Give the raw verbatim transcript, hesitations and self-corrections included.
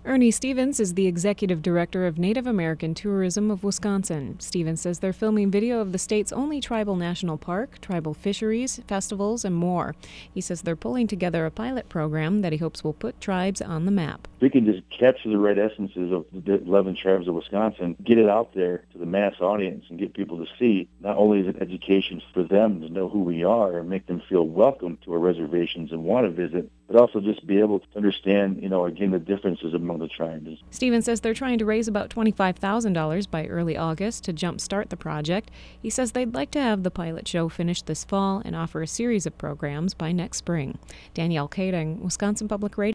Ernie Stevens is the executive director of Native American Tourism of Wisconsin. Stevens says they're filming video of the state's only tribal national park, tribal fisheries, festivals, and more. He says they're pulling together a pilot program that he hopes will put tribes on the map. We can just capture the right essences of the eleven tribes of Wisconsin, get it out there to the mass audience, and get people to see. Not only is it education for them to know who we are and make them feel welcome to our reservations and want to visit, but also just be able to understand, you know, again, the differences among the tribes. Stevens says they're trying to raise about twenty-five thousand dollars by early August to jumpstart the project. He says they'd like to have the pilot show finished this fall and offer a series of programs by next spring. Danielle Kading, Wisconsin Public Radio.